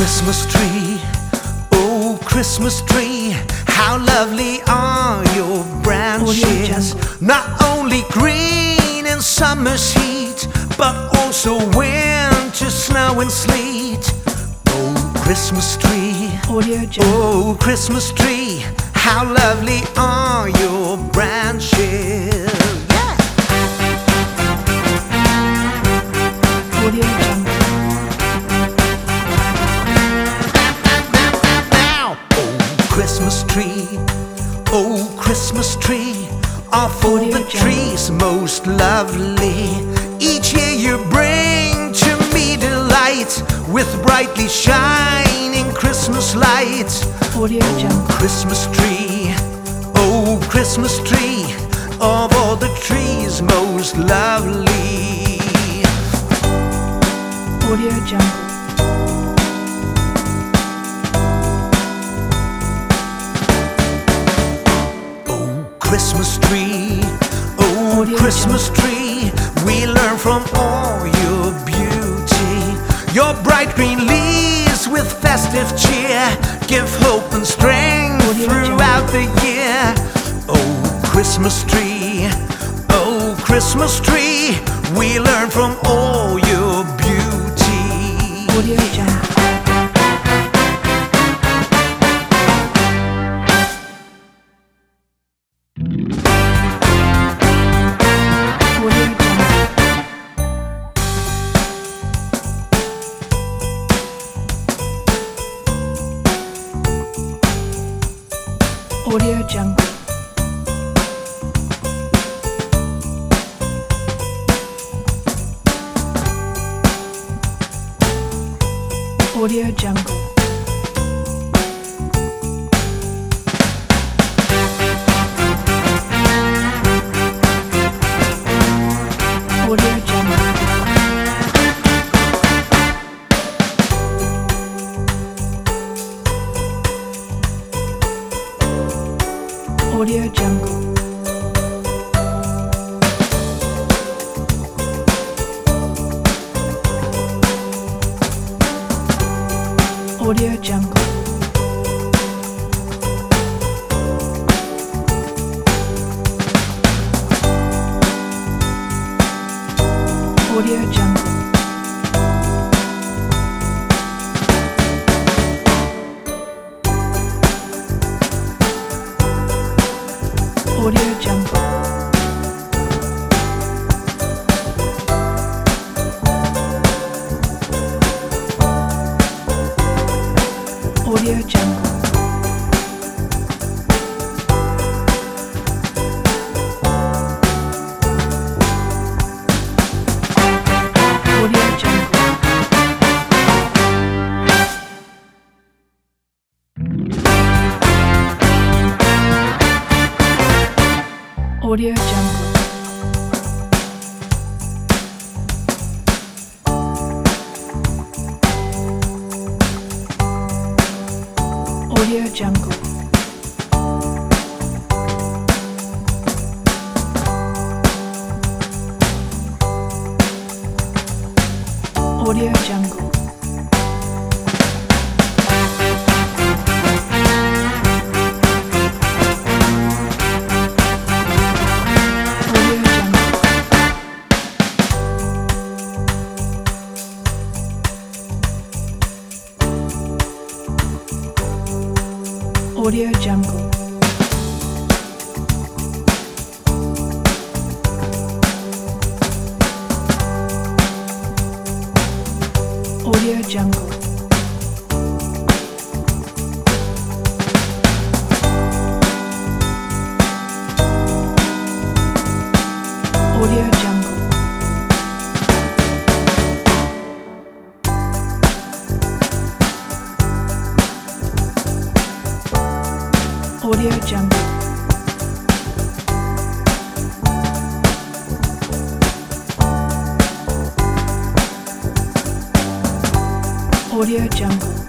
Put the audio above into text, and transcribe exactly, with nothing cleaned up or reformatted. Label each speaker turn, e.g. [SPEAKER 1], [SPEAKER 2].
[SPEAKER 1] Christmas tree, oh Christmas tree, how lovely are your branches. Not only green in summer's heat, but also winter snow and sleet. Oh Christmas tree, oh Christmas tree, how lovely are your branches. Yeah.
[SPEAKER 2] Audio Jungle.
[SPEAKER 1] Christmas tree, oh Christmas tree, of all the trees most lovely. Each year you bring to me delight with brightly shining Christmas lights.
[SPEAKER 2] Audio Jungle.
[SPEAKER 1] Christmas tree, oh Christmas tree, of all the trees most lovely.
[SPEAKER 2] Audio Jungle.
[SPEAKER 1] Christmas tree, oh
[SPEAKER 2] Audio
[SPEAKER 1] Christmas
[SPEAKER 2] Jungle.
[SPEAKER 1] tree, we learn from all your beauty. Your bright green leaves with festive cheer give hope and strength
[SPEAKER 2] Audio
[SPEAKER 1] throughout
[SPEAKER 2] Jungle.
[SPEAKER 1] the year. Oh Christmas tree, oh Christmas tree, we learn from all your beauty.
[SPEAKER 2] Audio Jungle. Audio Jungle. Audio Jungle. Audio Jungle. Audio Jungle. Audio Jungle. Audio Jungle. Audio Jungle. Audio Jungle. Audio Jungle. Audio Jungle. Audio Jungle. Audio Jungle. Audio Jungle. Audio Jungle. Audio Jungle. Audio Jungle. Audio Jungle.